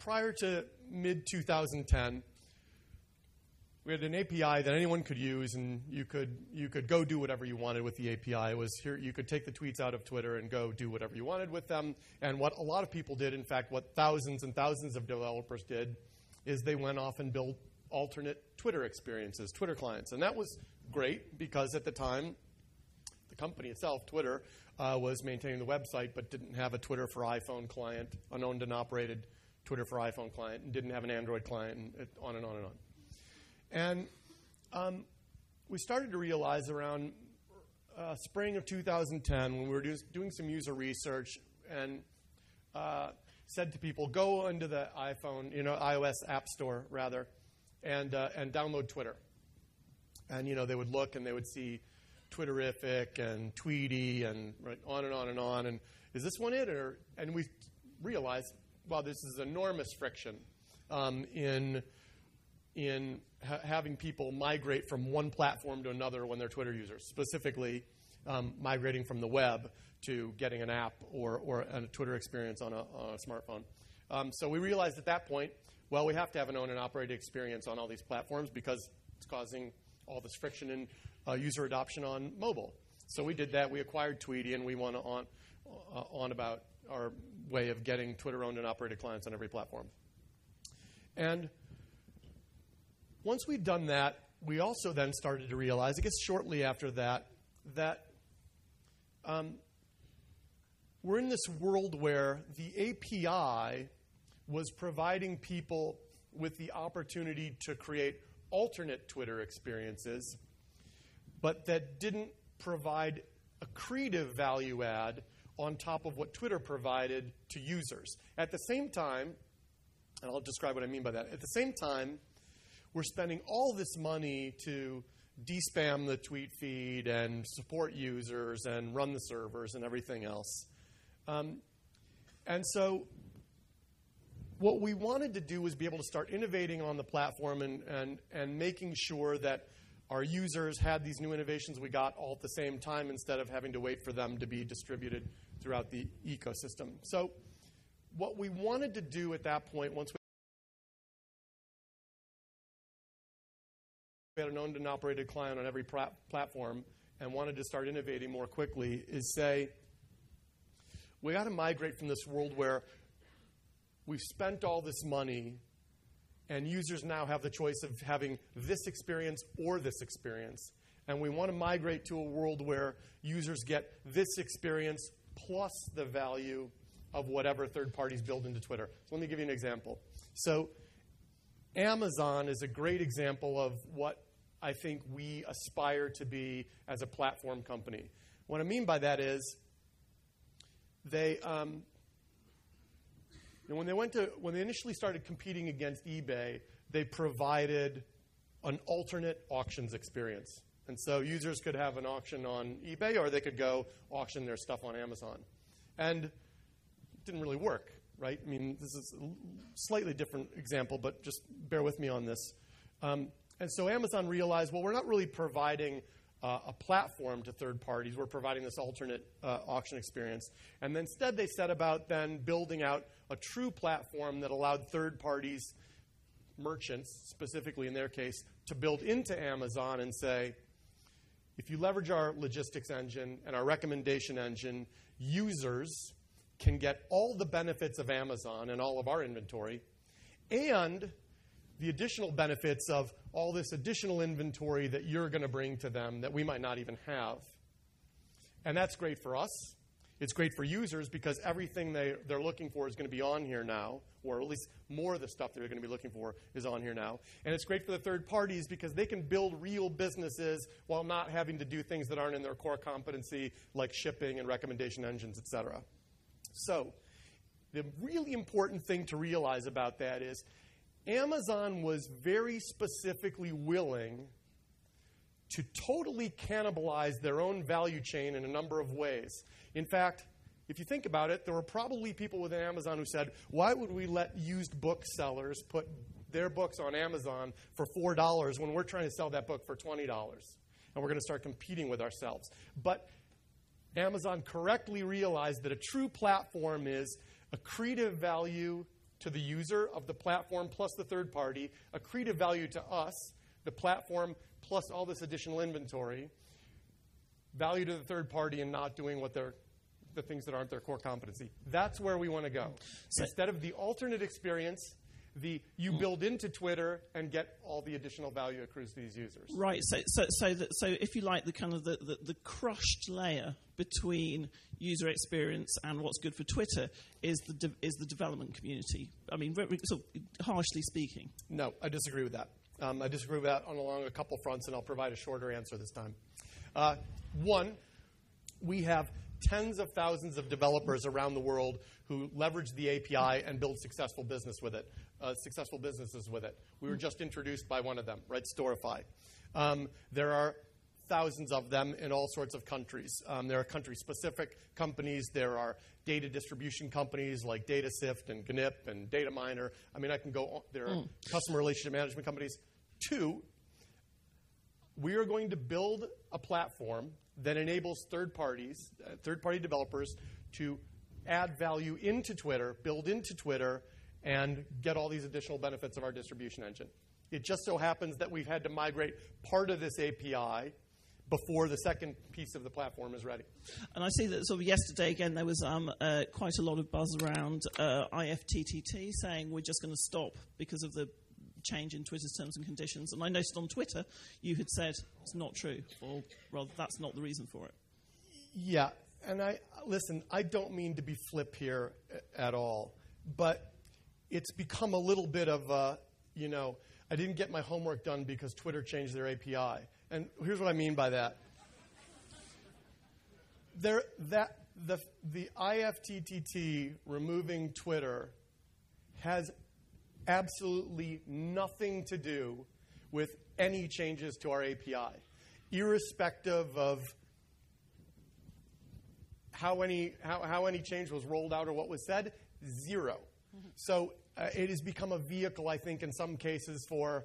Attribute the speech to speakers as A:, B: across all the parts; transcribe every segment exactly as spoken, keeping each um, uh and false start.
A: prior to mid twenty ten, we had an A P I that anyone could use, and you could you could go do whatever you wanted with the A P I. It was here you could take the tweets out of Twitter and go do whatever you wanted with them. And what a lot of people did, in fact, what thousands and thousands of developers did, is they went off and built alternate Twitter experiences, Twitter clients. And that was great because at the time, the company itself, Twitter, uh, was maintaining the website but didn't have a Twitter for iPhone client, an owned and operated Twitter for iPhone client, and didn't have an Android client, and it, on and on and on. And um, we started to realize around uh, spring of two thousand ten, when we were do, doing some user research, and uh, said to people, go into the iPhone, you know, iOS App Store rather, and uh, and download Twitter. And you know, they would look and they would see Twitterific and Tweety and right, on and on and on. And is this one it? Or and we realized, wow, this is enormous friction um, in in ha- having people migrate from one platform to another when they're Twitter users, specifically um, migrating from the web to getting an app or, or a Twitter experience on a, on a smartphone. Um, so we realized at that point, well, we have to have an owned and operated experience on all these platforms because it's causing all this friction in uh, user adoption on mobile. So we did that. We acquired Tweety, and we went on, uh, on about our way of getting Twitter owned and operated clients on every platform. And once we'd done that, we also then started to realize, I guess shortly after that, that um, we're in this world where the A P I was providing people with the opportunity to create alternate Twitter experiences, but that didn't provide accretive value add on top of what Twitter provided to users. At the same time, and I'll describe what I mean by that, at the same time, we're spending all this money to de-spam the tweet feed and support users and run the servers and everything else. Um, and so what we wanted to do was be able to start innovating on the platform and, and, and making sure that our users had these new innovations we got all at the same time instead of having to wait for them to be distributed throughout the ecosystem. So what we wanted to do at that point, once we We had an owned and operated client on every pra- platform and wanted to start innovating more quickly, is say, we got to migrate from this world where we've spent all this money and users now have the choice of having this experience or this experience. And we want to migrate to a world where users get this experience plus the value of whatever third parties build into Twitter. So let me give you an example. So Amazon is a great example of what I think we aspire to be as a platform company. What I mean by that is they, um, you know, when they went to when they initially started competing against eBay, they provided an alternate auctions experience, and so users could have an auction on eBay or they could go auction their stuff on Amazon, and it didn't really work. Right? I mean, this is a slightly different example, but just bear with me on this. Um, and so Amazon realized, well, we're not really providing uh, a platform to third parties. We're providing this alternate uh, auction experience. And then instead they set about then building out a true platform that allowed third parties, merchants specifically in their case, to build into Amazon and say, if you leverage our logistics engine and our recommendation engine, users can get all the benefits of Amazon and all of our inventory and the additional benefits of all this additional inventory that you're going to bring to them that we might not even have. And that's great for us. It's great for users because everything they, they're looking for is going to be on here now, or at least more of the stuff they're going to be looking for is on here now. And it's great for the third parties because they can build real businesses while not having to do things that aren't in their core competency, like shipping and recommendation engines, et cetera. So the really important thing to realize about that is Amazon was very specifically willing to totally cannibalize their own value chain in a number of ways. In fact, if you think about it, there were probably people within Amazon who said, why would we let used booksellers put their books on Amazon for four dollars when we're trying to sell that book for twenty dollars? And we're going to start competing with ourselves. But Amazon correctly realized that a true platform is accretive value to the user of the platform plus the third party, accretive value to us, the platform plus all this additional inventory, value to the third party and not doing what they're the things that aren't their core competency. That's where we want to go. So instead of the alternate experience, the you build into Twitter and get all the additional value accrues to these users.
B: Right. So, so, so, that, so if you like, the kind of the, the, the crushed layer between user experience and what's good for Twitter is the de- is the development community. I mean, re- re- sort of harshly speaking.
A: No, I disagree with that. Um, I disagree with that on along a couple fronts, and I'll provide a shorter answer this time. Uh, one, we have tens of thousands of developers around the world who leverage the A P I and build successful business with it, uh, successful businesses with it. We were just introduced by one of them, right? Storify. Um, there are thousands of them in all sorts of countries. Um, there are country-specific companies. There are data distribution companies like DataSift and G N I P and DataMiner. I mean, I can go on. There are mm. customer relationship management companies. Two, we are going to build a platform that enables third parties, uh, third-party developers to add value into Twitter, build into Twitter, and get all these additional benefits of our distribution engine. It just so happens that we've had to migrate part of this A P I before the second piece of the platform is ready.
B: And I see that sort of yesterday, again, there was um, uh, quite a lot of buzz around uh, I F T T T saying we're just going to stop because of the change in Twitter's terms and conditions. And I noticed on Twitter you had said it's not true, or rather that's not the reason for it.
A: Yeah, and I listen, I don't mean to be flip here at all, but it's become a little bit of a, you know, I didn't get my homework done because Twitter changed their A P I. And here's what I mean by that. There, that the the I F T T T removing Twitter has absolutely nothing to do with any changes to our A P I, irrespective of how any how, how any change was rolled out or what was said. Zero. Mm-hmm. So uh, it has become a vehicle, I think, in some cases for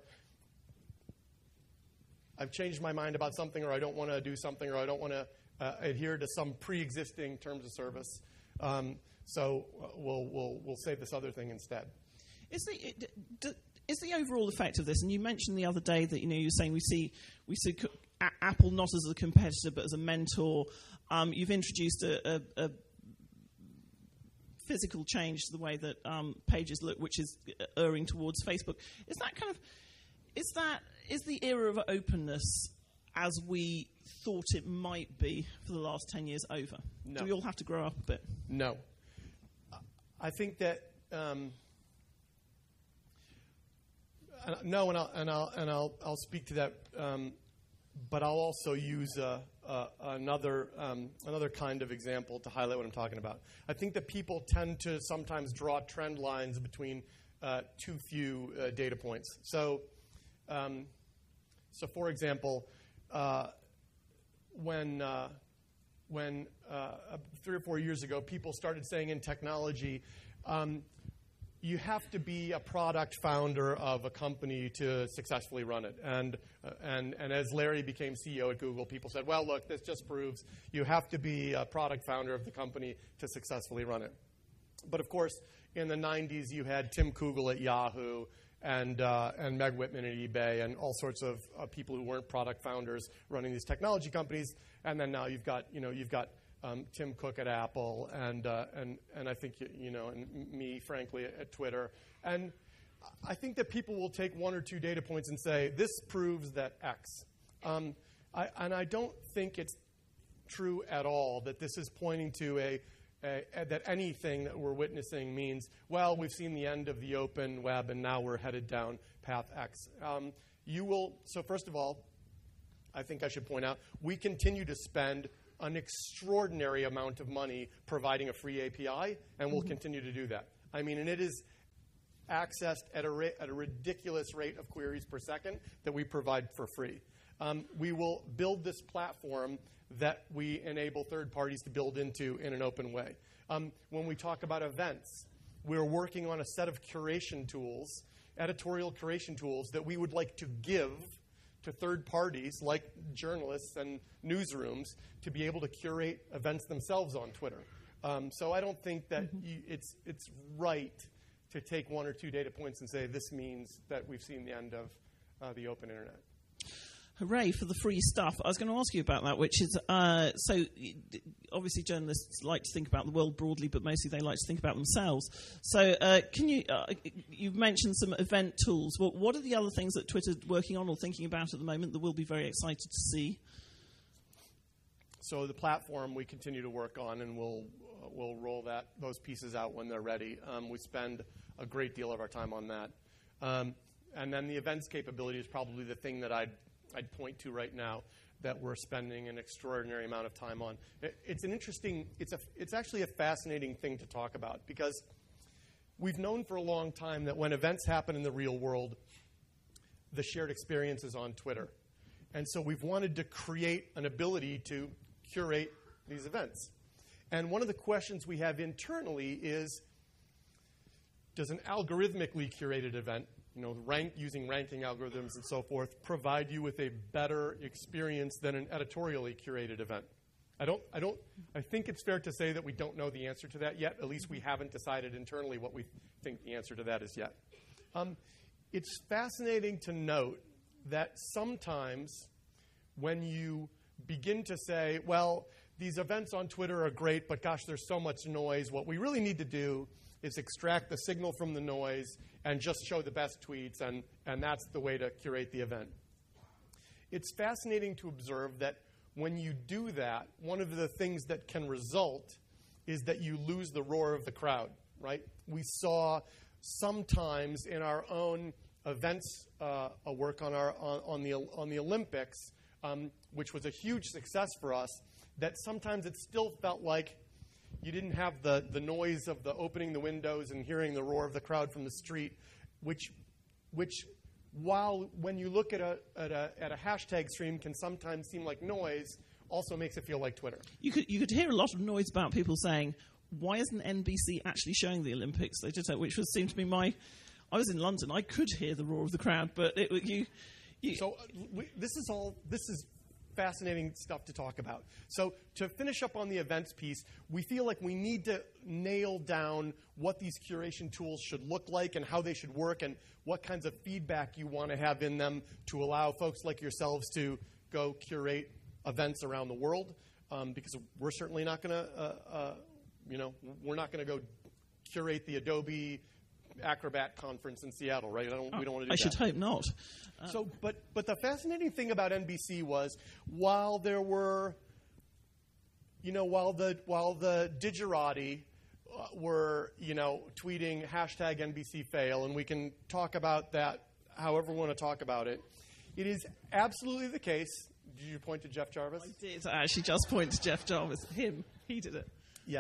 A: I've changed my mind about something, or I don't want to do something, or I don't want to uh, adhere to some pre-existing terms of service. Um, so uh, we'll we'll we'll say this other thing instead.
B: Is the it, d- is the overall effect of this? And you mentioned the other day that you know you're saying we see we see co- a- Apple not as a competitor but as a mentor. Um, you've introduced a, a, a physical change to the way that um, pages look, which is erring towards Facebook. Is that kind of is that is the era of openness as we thought it might be for the last ten years over?
A: No.
B: Do we all have to grow up a bit?
A: No. I think that. Um, Uh, no, and I'll and I'll and I'll I'll speak to that, um, but I'll also use uh, uh, another um, another kind of example to highlight what I'm talking about. I think that people tend to sometimes draw trend lines between uh, too few uh, data points. So, um, so for example, uh, when uh, when uh, three or four years ago, people started saying in technology. Um, You have to be a product founder of a company to successfully run it. And, uh, and, and as Larry became C E O at Google, people said, well, look, this just proves you have to be a product founder of the company to successfully run it. But, of course, in the nineties, you had Tim Kugel at Yahoo and, uh, and Meg Whitman at eBay and all sorts of uh, people who weren't product founders running these technology companies. And then now you've got, you know, you've got Um, Tim Cook at Apple, and uh, and and I think you know, and me, frankly, at Twitter, and I think that people will take one or two data points and say this proves that X, um, I, and I don't think it's true at all that this is pointing to a, a, a that anything that we're witnessing means well we've seen the end of the open web and now we're headed down path X. Um, you will so first of all, I think I should point out we continue to spend an extraordinary amount of money providing a free A P I, and we'll mm-hmm. continue to do that. I mean, and it is accessed at a, ra- at a ridiculous rate of queries per second that we provide for free. Um, we will build this platform that we enable third parties to build into in an open way. Um, when we talk about events, we're working on a set of curation tools, editorial curation tools, that we would like to give to third parties like journalists and newsrooms to be able to curate events themselves on Twitter. Um, so I don't think that mm-hmm. you, it's it's right to take one or two data points and say this means that we've seen the end of uh, the open internet.
B: Hooray for the free stuff. I was going to ask you about that, which is, uh, so obviously journalists like to think about the world broadly, but mostly they like to think about themselves. So uh, can you, uh, you've mentioned some event tools. Well, what are the other things that Twitter's working on or thinking about at the moment that we'll be very excited to see?
A: So the platform we continue to work on, and we'll, uh, we'll roll that those pieces out when they're ready. Um, we spend a great deal of our time on that. Um, and then the events capability is probably the thing that I'd I'd point to right now that we're spending an extraordinary amount of time on. It, it's an interesting, it's a, it's actually a fascinating thing to talk about because we've known for a long time that when events happen in the real world, the shared experience is on Twitter. And so we've wanted to create an ability to curate these events. And one of the questions we have internally is, does an algorithmically curated event, you know, rank, using ranking algorithms and so forth, provide you with a better experience than an editorially curated event? I don't, I don't, I think it's fair to say that we don't know the answer to that yet. At least we haven't decided internally what we think the answer to that is yet. Um, it's fascinating to note that sometimes when you begin to say, well, these events on Twitter are great, but gosh, there's so much noise. What we really need to do is extract the signal from the noise and just show the best tweets, and, and that's the way to curate the event. It's fascinating to observe that when you do that, one of the things that can result is that you lose the roar of the crowd, right? We saw sometimes in our own events uh, a work on, our, on, on, the, on the Olympics, um, which was a huge success for us, that sometimes it still felt like you didn't have the, the noise of the opening the windows and hearing the roar of the crowd from the street, which, which while when you look at a, at a, at a hashtag stream can sometimes seem like noise, also makes it feel like Twitter.
B: You could, you could hear a lot of noise about people saying, why isn't N B C actually showing the Olympics? They just, which was, seemed to be my... I was in London. I could hear the roar of the crowd, but it, you... you
A: so uh, we, this is all... This is fascinating stuff to talk about. So to finish up on the events piece, we feel like we need to nail down what these curation tools should look like and how they should work and what kinds of feedback you want to have in them to allow folks like yourselves to go curate events around the world, um, because we're certainly not going to, uh, uh, you know, we're not going to go curate the Adobe Acrobat conference in Seattle, right? I don't,
B: oh,
A: we don't want to do
B: I
A: that.
B: should hope not. Uh,
A: So, but but the fascinating thing about N B C was, while there were, you know, while the while the digerati uh, were, you know, tweeting hashtag N B C fail, and we can talk about that however we want to talk about it, it is absolutely the case. Did you point to Jeff Jarvis?
B: I did actually just point to Jeff Jarvis. Him, he did it.
A: Yeah.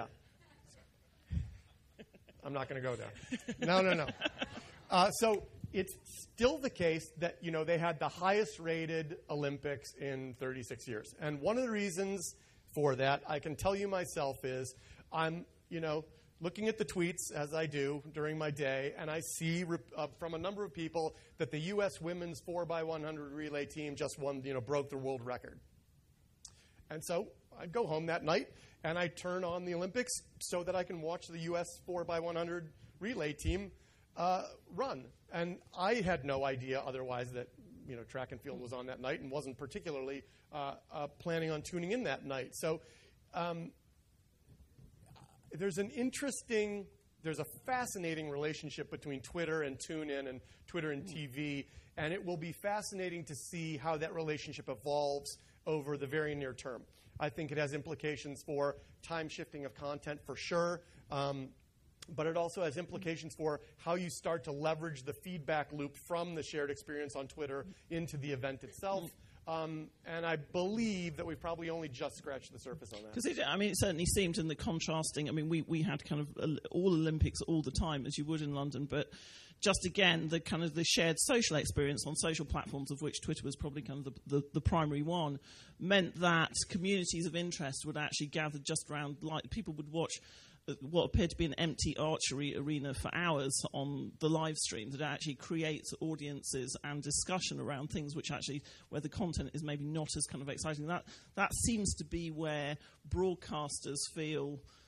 A: I'm not going to go there. No, no, no. Uh, so it's still the case that, you know, they had the highest rated Olympics in thirty-six years. And one of the reasons for that, I can tell you myself, is I'm, you know, looking at the tweets, as I do during my day, and I see uh, from a number of people that the U S women's four by one hundred relay team just won, you know, broke the world record. And so I go home that night, and I turn on the Olympics so that I can watch the U S four by one hundred relay team uh, run. And I had no idea otherwise that, you know, track and field was on that night and wasn't particularly uh, uh, planning on tuning in that night. So um, there's an interesting, there's a fascinating relationship between Twitter and TuneIn and Twitter and T V, and it will be fascinating to see how that relationship evolves over the very near term. I think it has implications for time shifting of content for sure, um, but it also has implications for how you start to leverage the feedback loop from the shared experience on Twitter into the event itself. Um, and I believe that we've probably only just scratched the surface on that.
B: Because I mean, it certainly seemed in the contrasting. I mean, we, we had kind of uh, all Olympics all the time, as you would in London, but just again, the kind of the shared social experience on social platforms, of which Twitter was probably kind of the, the, the primary one, meant that communities of interest would actually gather just around. Like people would watch what appeared to be an empty archery arena for hours on the live stream that actually creates audiences and discussion around things which actually, where the content is maybe not as kind of exciting. That that seems to be where broadcasters feel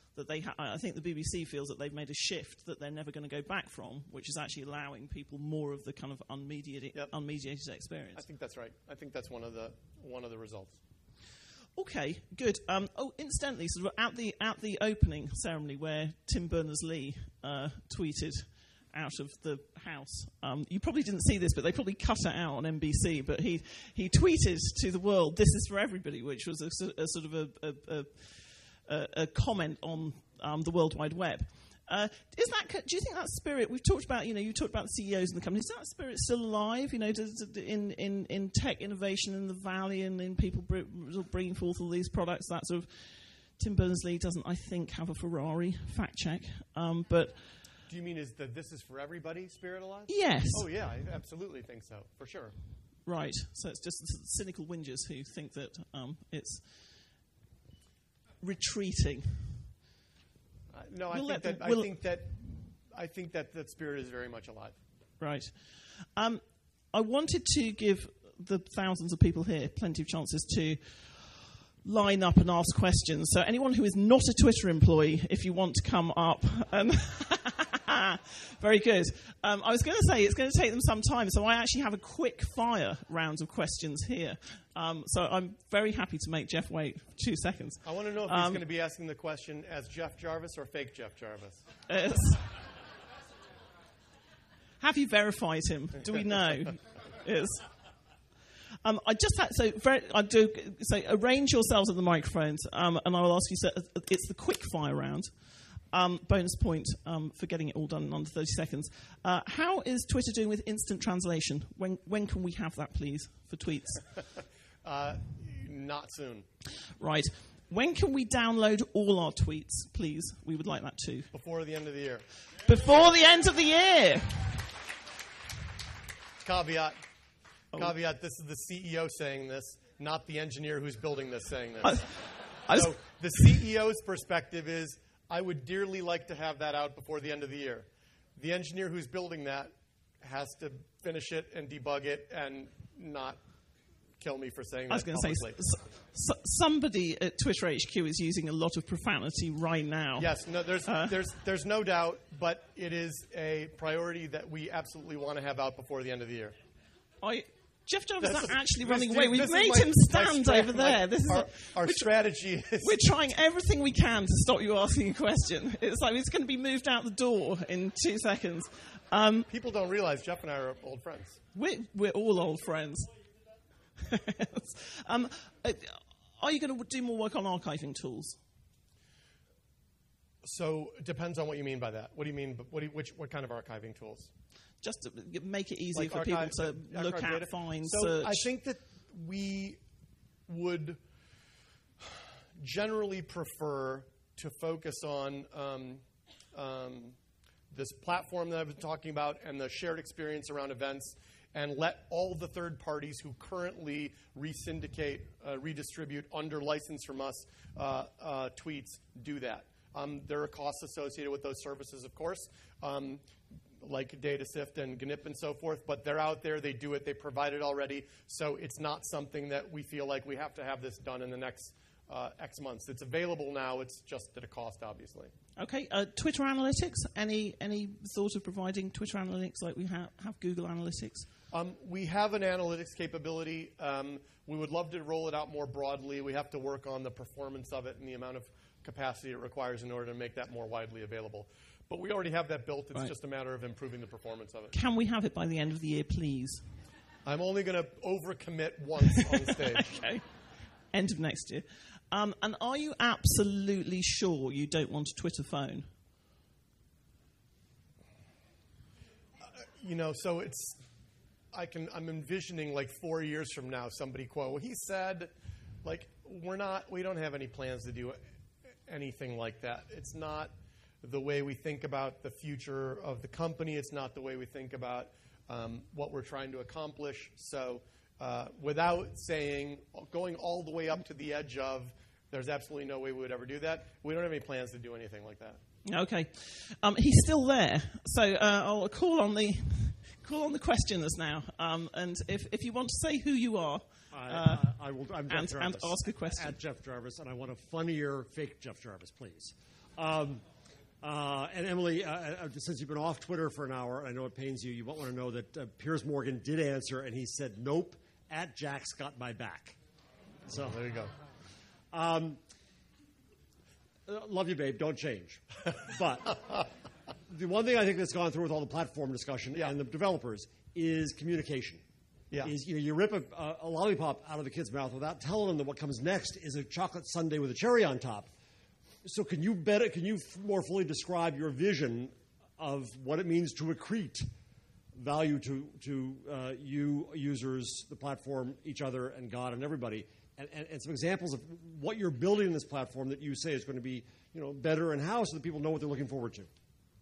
B: that they ha- I think the B B C feels that they've made a shift that they're never going to go back from, which is actually allowing people more of the kind of unmediated,
A: Yep.
B: unmediated experience.
A: I think that's right. I think that's one of the one of the results.
B: Okay, good. Um, oh, incidentally, sort of at the at the opening ceremony where Tim Berners-Lee uh, tweeted out of the House, um, you probably didn't see this, but they probably cut it out on N B C. But he he tweeted to the world, "This is for everybody," which was a, a sort of a, a, a A, a comment on um, the World Wide Web. Uh, is that? Do you think that spirit? We've talked about. You know, you talked about the C E Os in the company. Is that spirit still alive? You know, does, in, in in tech innovation in the Valley and in people br- bringing forth all these products. That sort of Tim Berners-Lee doesn't, I think, have a Ferrari. Fact check. Um, but
A: Do you mean is the "this is for everybody" spirit alive?
B: yes.
A: Oh yeah, I absolutely think so, for sure.
B: Right. So it's just cynical whingers who think that um, it's retreating.
A: Uh, no, I
B: We'll
A: think
B: let
A: that
B: them-
A: I
B: we'll-
A: think that I think that that spirit is very much alive.
B: Right. Um, I wanted to give the thousands of people here plenty of chances to line up and ask questions. So anyone who is not a Twitter employee, if you want to come up and... Very good. Um, I was going to say it's going to take them some time, so I actually have a quick fire round of questions here. Um, so I'm very happy to make Jeff wait two seconds.
A: I want to know if
B: Um,
A: he's going to be asking the question as Jeff Jarvis or fake Jeff Jarvis.
B: It's- have you verified him? Do we know? Yes. Um, I just had so very, I do so arrange yourselves at the microphones, um, and I will ask you. So it's the quick fire round. Um, bonus point um, for getting it all done in under thirty seconds. Uh, how is Twitter doing with instant translation? When when can we have that, please, for tweets?
A: Uh, not soon.
B: Right. When can we download all our tweets, please? We would like that too.
A: Before the end of the year.
B: Before the end of the year.
A: Caveat.
B: Oh.
A: Caveat. This is the C E O saying this, not the engineer who's building this saying this.
B: I, I was,
A: So the C E O's perspective is, I would dearly like to have that out before the end of the year. The engineer who's building that has to finish it and debug it and not kill me for saying that
B: I was going to say,
A: publicly.
B: s- s- somebody at Twitter H Q is using a lot of profanity right now.
A: Yes, no, there's,
B: Uh.
A: there's, there's no doubt, but it is a priority that we absolutely want to have out before the end of the year.
B: I, Jeff Jarvis is
A: This is-
B: actually
A: this
B: running
A: is-
B: away. We've
A: this is
B: made
A: my-
B: him
A: my
B: stand
A: stra-
B: over there.
A: my-
B: This is
A: our,
B: a,
A: our
B: we're,
A: strategy is...
B: we're trying everything we can to stop you asking a question. It's like it's going to be moved out the door in two seconds. Um,
A: People don't realize Jeff and I are old friends.
B: we're, we're all old friends. um, uh, are you going to do more work on archiving tools?
A: So it depends on what you mean by that. What do you mean? What, do you, which, what kind of archiving tools?
B: Just to make it easier
A: Like
B: for
A: archive-
B: people to look
A: archive
B: at,
A: data?
B: find,
A: so
B: search.
A: I think that we would generally prefer to focus on um, um, this platform that I've been talking about and the shared experience around events, and let all the third parties who currently re-syndicate, uh, redistribute under license from us uh, uh, tweets do that. Um, there are costs associated with those services, of course, um, like DataSift and G N I P and so forth, but they're out there, they do it, they provide it already, so it's not something that we feel like we have to have this done in the next uh, X months. It's available now, it's just at a cost, obviously.
B: Okay, uh, Twitter Analytics. Any any thought of providing Twitter Analytics like we ha- have Google Analytics?
A: Um, we have an analytics capability. Um, we would love to roll it out more broadly. We have to work on the performance of it and the amount of capacity it requires in order to make that more widely available. But we already have that built. It's
B: Right.
A: just a matter of improving the performance of it.
B: Can we have it by the end of the year, please?
A: I'm only going to overcommit once on stage.
B: Okay. End of next year. Um, and are you absolutely sure you don't want a Twitter phone?
A: You know, so it's, I can, I'm envisioning like four years from now, somebody quote, well, he said, like, we're not, we don't have any plans to do anything like that. It's not the way we think about the future of the company. It's not the way we think about um, what we're trying to accomplish. So uh, without saying, going all the way up to the edge of, there's absolutely no way we would ever do that, we don't have any plans to do anything like that.
B: Okay. Um, he's still there. So uh, I'll call on the call on the questioners now. Um, and if, if you want to say who you are
C: I,
B: uh,
C: I, I will. I'm Jeff
B: and,
C: Jarvis.
B: and ask a question.
C: At Jeff Jarvis, and I want a funnier fake Jeff Jarvis, please. Um, uh, and Emily, uh, uh, since you've been off Twitter for an hour, I know it pains you, you might want to know that uh, Piers Morgan did answer, and he said, nope, at Jack's got my back. So
A: there you go.
C: Um, uh, love you, babe. Don't change. But the one thing I think that's gone through with all the platform discussion
A: Yeah.
C: and the developers is communication.
A: Yeah.
C: Is you know you rip a, a, a lollipop out of the kid's mouth without telling them that what comes next is a chocolate sundae with a cherry on top. So can you better can you f- more fully describe your vision of what it means to accrete value to to uh, you users, the platform, each other, and God and everybody, and, and, and some examples of what you're building in this platform that you say is going to be you know better and how, so that people know what they're looking forward to.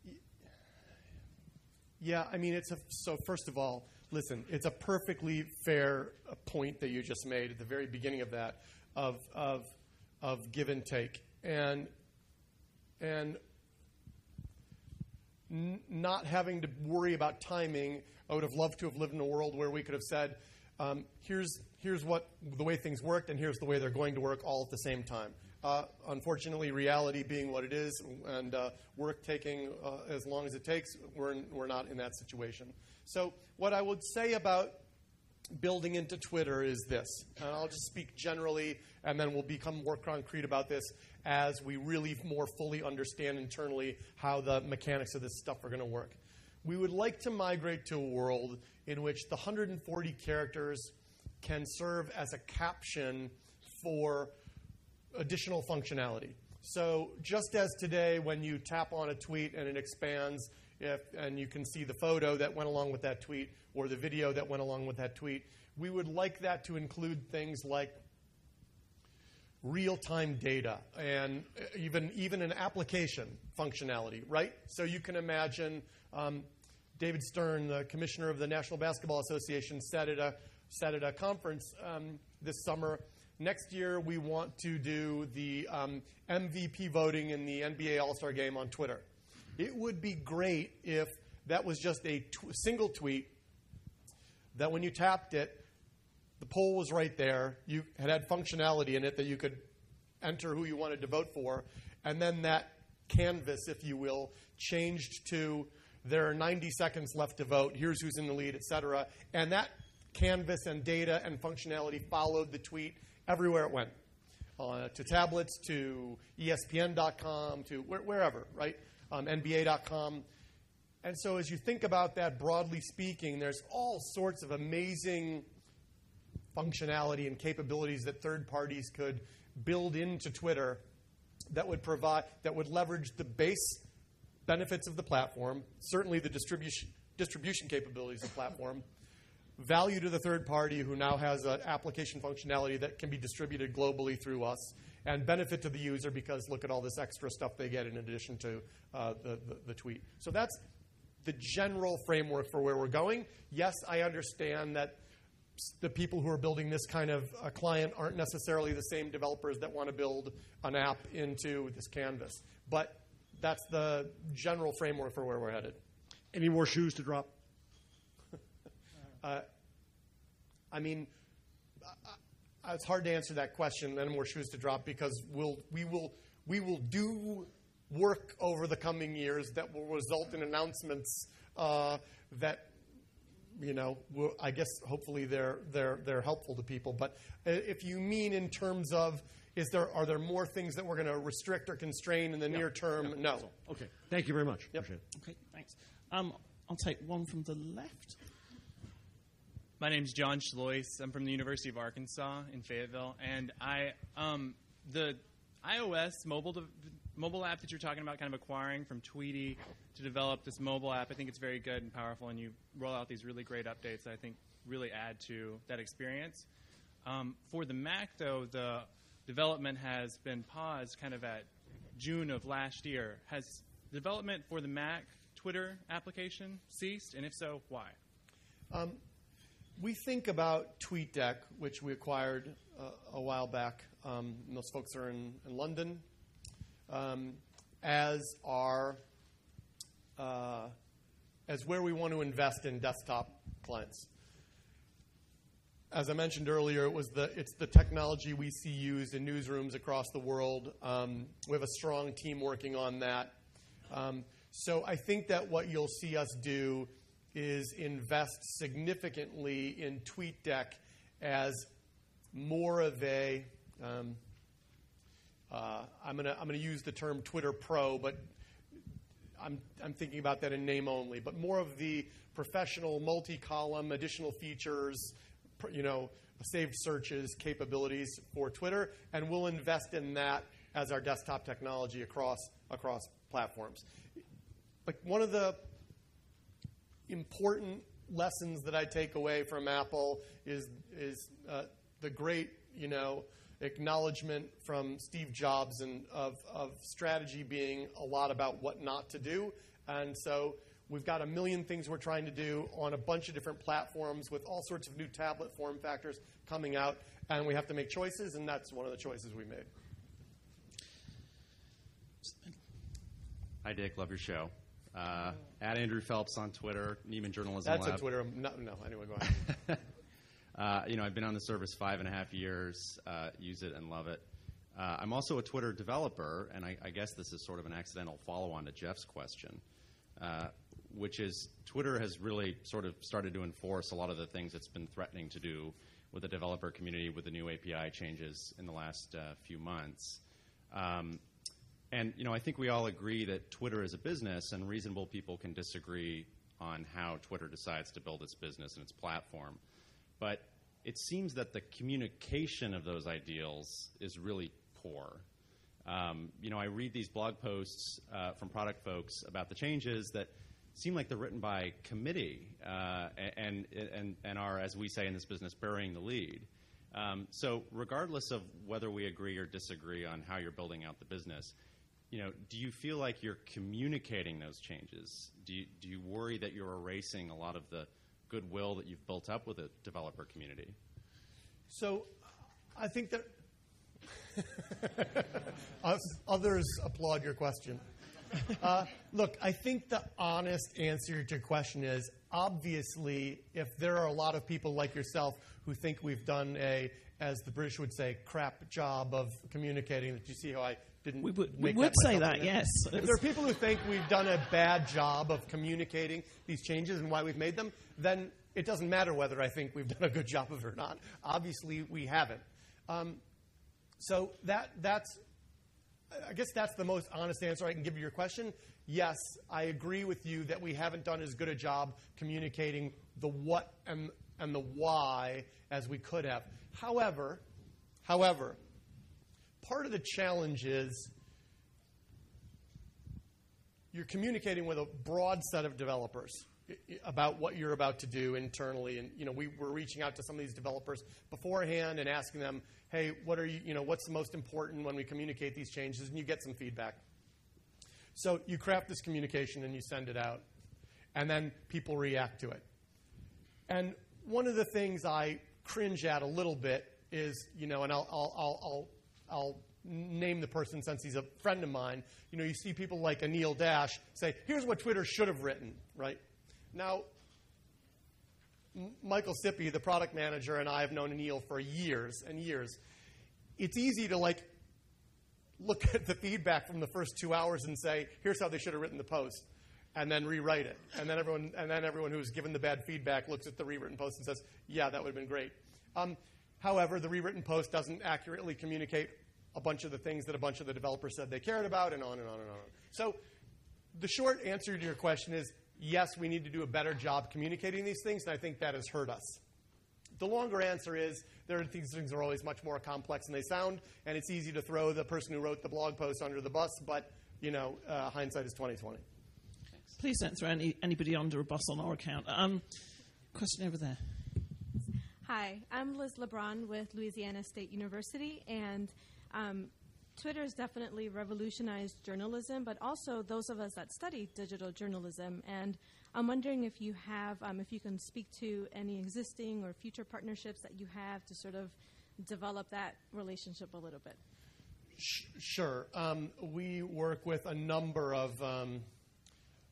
A: Yeah, I mean, it's a, so first of all, listen, it's a perfectly fair uh, point that you just made at the very beginning of that, of of of give and take, and and n- not having to worry about timing. I would have loved to have lived in a world where we could have said, um, here's here's what the way things worked, and here's the way they're going to work all at the same time. Uh, unfortunately, reality being what it is, and uh, work taking uh, as long as it takes, we're, in, we're not in that situation. So what I would say about building into Twitter is this, and I'll just speak generally, and then we'll become more concrete about this as we really more fully understand internally how the mechanics of this stuff are going to work. We would like to migrate to a world in which the one hundred forty characters can serve as a caption for additional functionality. So just as today when you tap on a tweet and it expands if, and you can see the photo that went along with that tweet or the video that went along with that tweet, we would like that to include things like real-time data and even, even an application functionality, right? So you can imagine um, David Stern, the commissioner of the National Basketball Association, said at a, said at a conference um, this summer, next year, we want to do the um, M V P voting in the N B A All-Star Game on Twitter. It would be great if that was just a tw- single tweet that when you tapped it, the poll was right there. You had had functionality in it that you could enter who you wanted to vote for, and then that canvas, if you will, changed to there are ninety seconds left to vote, here's who's in the lead, et cetera. And that canvas and data and functionality followed the tweet everywhere it went, uh, to tablets, to E S P N dot com, to where, wherever, right? Um, N B A dot com. And so as you think about that, broadly speaking, there's all sorts of amazing functionality and capabilities that third parties could build into Twitter that would provide, that would leverage the base benefits of the platform, certainly the distribution distribution capabilities of the platform, value to the third party who now has an application functionality that can be distributed globally through us, and benefit to the user because look at all this extra stuff they get in addition to uh, the, the, the tweet. So that's the general framework for where we're going. Yes, I understand that the people who are building this kind of a client aren't necessarily the same developers that want to build an app into this canvas. But that's the general framework for where we're headed.
C: Any more shoes to drop?
A: Uh, I mean, uh, it's hard to answer that question. Any more shoes to drop? Because we'll we will we will do work over the coming years that will result in announcements uh, that you know. Will, I guess hopefully they're they're they're helpful to people. But if you mean in terms of is there are there more things that we're going to restrict or constrain in the
C: Yeah.
A: near term?
C: Yeah.
A: No.
C: Okay. Thank you very much.
A: Yep.
C: Appreciate it.
B: Okay, thanks. Um, I'll take one from the left.
D: My name's John Schlois. I'm from the University of Arkansas in Fayetteville, and I um, the iOS mobile de- mobile app that you're talking about, kind of acquiring from Tweety to develop this mobile app. I think it's very good and powerful, and you roll out these really great updates that I think really add to that experience. Um, for the Mac, though, the development has been paused, kind of at June of last year. Has development for the Mac Twitter application ceased, and if so, why?
A: Um, we think about TweetDeck, which we acquired uh, a while back. Um, and those folks are in, in London, um, as our uh, as where we want to invest in desktop clients. as I mentioned earlier, it was the it's the technology we see used in newsrooms across the world. Um, we have a strong team working on that. Um, so I think that what you'll see us do is invest significantly in TweetDeck as more of a um, uh, I'm gonna I'm gonna use the term Twitter Pro, but I'm I'm thinking about that in name only. But more of the professional, multi-column, additional features, you know, saved searches capabilities for Twitter, and we'll invest in that as our desktop technology across across platforms. Like one of the important lessons that I take away from Apple is is uh, the great, you know, acknowledgement from Steve Jobs and of, of strategy being a lot about what not to do. And so we've got a million things we're trying to do on a bunch of different platforms with all sorts of new tablet form factors coming out, and we have to make choices, and that's one of the choices we made.
E: Hi, Dick. Love your show. Uh, at Andrew Phelps on Twitter, Neiman Journalism
A: That's
E: Lab.
A: a Twitter. No, no, anyway, go ahead.
E: uh, you know, I've been on the service five and a half years, uh, use it and love it. Uh, I'm also a Twitter developer, and I, I guess this is sort of an accidental follow-on to Jeff's question, uh, which is Twitter has really sort of started to enforce a lot of the things it's been threatening to do with the developer community with the new A P I changes in the last uh, few months. Um, And, you know, I think we all agree that Twitter is a business, and reasonable people can disagree on how Twitter decides to build its business and its platform. But it seems that the communication of those ideals is really poor. Um, you know, I read these blog posts uh, from product folks about the changes that seem like they're written by committee uh, and, and, and are, as we say in this business, burying the lead. Um, so regardless of whether we agree or disagree on how you're building out the business, you know, do you feel like you're communicating those changes? Do you, do you worry that you're erasing a lot of the goodwill that you've built up with the developer community?
A: So I think that others applaud your question. Uh, look, I think the honest answer to your question is, obviously, if there are a lot of people like yourself who think we've done a, as the British would say, crap job of communicating, that you see how I didn't
B: We would, we
A: make
B: would
A: that
B: say
A: myself
B: that,
A: in.
B: yes.
A: If there are people who think we've done a bad job of communicating these changes and why we've made them, then it doesn't matter whether I think we've done a good job of it or not. Obviously, we haven't. Um, so that that's, I guess that's the most honest answer I can give to your question. Yes, I agree with you that we haven't done as good a job communicating the what and, and the why as we could have. However, however, part of the challenge is you're communicating with a broad set of developers about what you're about to do internally. And, you know, we were reaching out to some of these developers beforehand and asking them, hey, what are you, you know, what's the most important when we communicate these changes? And you get some feedback. So you craft this communication and you send it out. And then people react to it. And one of the things I cringe at a little bit is, you know, and I'll, I'll, I'll, I'll I'll name the person since he's a friend of mine. You know, you see people like Anil Dash say, here's what Twitter should have written, right? Now, M- Michael Sippy, the product manager, and I have known Anil for years and years. It's easy to, like, look at the feedback from the first two hours and say, here's how they should have written the post, and then rewrite it. And then everyone, and then everyone who's given the bad feedback looks at the rewritten post and says, yeah, that would have been great. Um, However, the rewritten post doesn't accurately communicate a bunch of the things that a bunch of the developers said they cared about, and on and on and on. So the short answer to your question is, yes, we need to do a better job communicating these things, and I think that has hurt us. The longer answer is, there are, these things are always much more complex than they sound, and it's easy to throw the person who wrote the blog post under the bus, but, you know, uh, hindsight is twenty twenty.
B: Please don't throw any, anybody under a bus on our account. Um, question over there.
F: Hi, I'm Liz LeBron with Louisiana State University, and um, Twitter has definitely revolutionized journalism, but also those of us that study digital journalism. And I'm wondering if you have, um, if you can speak to any existing or future partnerships that you have to sort of develop that relationship a little bit.
A: Sure. Um, we work with a number of um,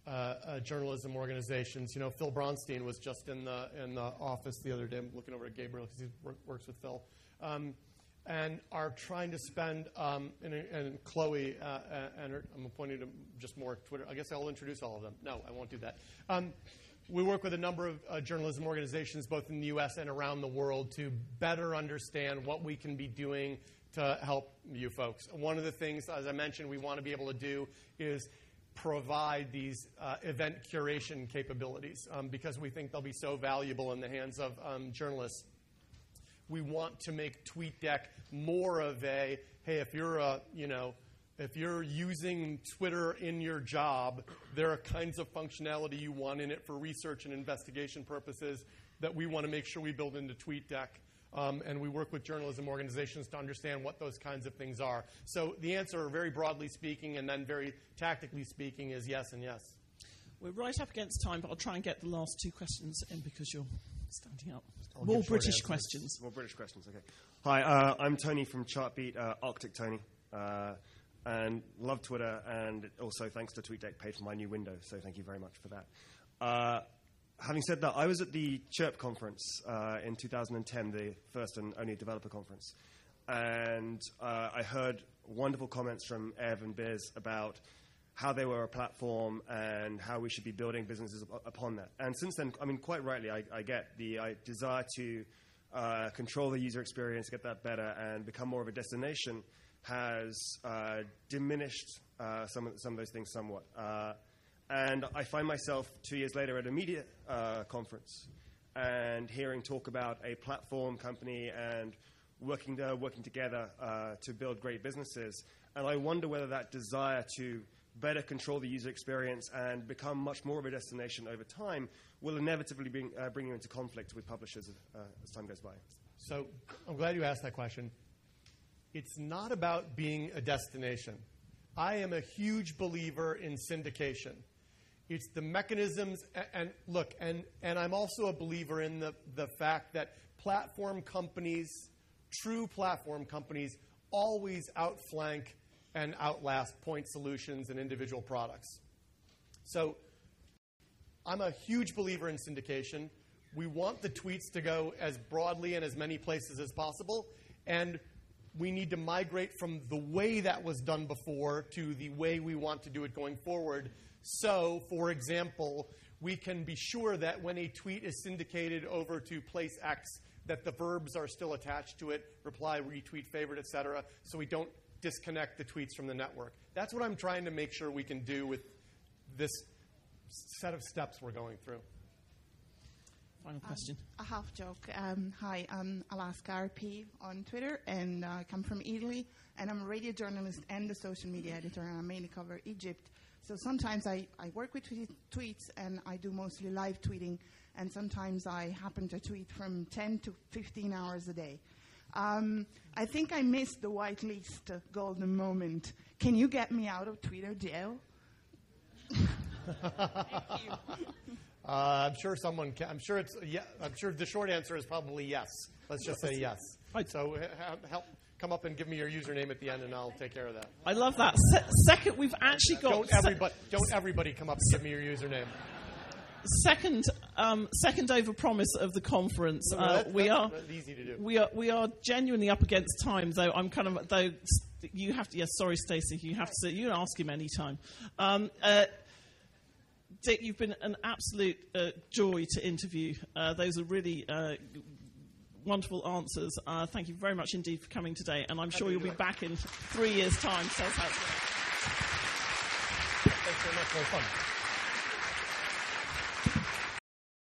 A: uh, uh, journalism organizations. You know, Phil Bronstein was just in the in the office the other day. I'm looking over at Gabriel because he work, works with Phil, um, and are trying to spend. Um, and, and Chloe uh, and her, I'm pointing to just more Twitter. I guess I'll introduce all of them. No, I won't do that. Um, we work with a number of uh, journalism organizations, both in the U S and around the world, to better understand what we can be doing to help you folks. One of the things, as I mentioned, we want to be able to do is provide these uh, event curation capabilities um, because we think they'll be so valuable in the hands of um, journalists. We want to make TweetDeck more of a, hey, if you're a, you know, if you're using Twitter in your job, there are kinds of functionality you want in it for research and investigation purposes that we want to make sure we build into TweetDeck. Um, and we work with journalism organizations to understand what those kinds of things are. So the answer, very broadly speaking, and then very tactically speaking, is yes and yes.
B: We're right up against time, but I'll try and get the last two questions in because you're standing up.
G: I'll
B: More
G: give short
B: British
G: answers.
B: questions.
G: More British questions, okay. Hi, uh, I'm Tony from Chartbeat, uh, Arctic Tony. Uh, and love Twitter, and also thanks to TweetDeck paid for my new window, so thank you very much for that. Uh, Having said that, I was at the Chirp conference uh, in two thousand ten, the first and only developer conference, and uh, I heard wonderful comments from Ev and Biz about how they were a platform and how we should be building businesses up- upon that. And since then, I mean, quite rightly, I, I get the I desire to uh, control the user experience, get that better, and become more of a destination has uh, diminished uh, some, of, some of those things somewhat. Uh, And I find myself two years later at a media uh, conference and hearing talk about a platform company and working uh, working together uh, to build great businesses. And I wonder whether that desire to better control the user experience and become much more of a destination over time will inevitably bring, uh, bring you into conflict with publishers uh, as time goes by.
A: So I'm glad you asked that question. It's not about being a destination. I am a huge believer in syndication. It's the mechanisms, and, and look, and, and I'm also a believer in the, the fact that platform companies, true platform companies, always outflank and outlast point solutions and individual products. So I'm a huge believer in syndication. We want the tweets to go as broadly in as many places as possible, and we need to migrate from the way that was done before to the way we want to do it going forward. So, for example, we can be sure that when a tweet is syndicated over to place X, that the verbs are still attached to it, reply, retweet, favorite, et cetera, so we don't disconnect the tweets from the network. That's what I'm trying to make sure we can do with this set of steps we're going through.
B: Final question.
H: Um, a half joke. Um, hi, I'm Alaska R P on Twitter, and uh, I come from Italy, and I'm a radio journalist and a social media editor, and I mainly cover Egypt. So sometimes I, I work with tweet, tweets, and I do mostly live tweeting, and sometimes I happen to tweet from ten to fifteen hours a day. Um, I think I missed the whitelist uh, golden moment. Can you get me out of Twitter jail? Thank you.
A: Uh, I'm sure someone can. I'm sure it's. Yeah, I'm sure the short answer is probably yes. Let's just say yes.
B: Right.
A: So ha- help. Come up and give me your username at the end, and I'll take care of that.
B: I love that. Se- second, we've actually got...
A: Don't everybody, don't everybody come up and give me your username.
B: Second, um, second over promise of the conference.
A: No, no,
B: uh,
A: that's,
B: we
A: that's,
B: are
A: that's easy to do.
B: we are we are genuinely up against time, though. I'm kind of though you have to. Yes, sorry, Stacey. You have to. You can ask him any time. Um, uh, Dick, you've been an absolute uh, joy to interview. Uh, those are really uh, wonderful answers. Uh, thank you very much indeed for coming today, and I'm sure you'll be back in three years' time. So,
A: Thanks very much. Very fun.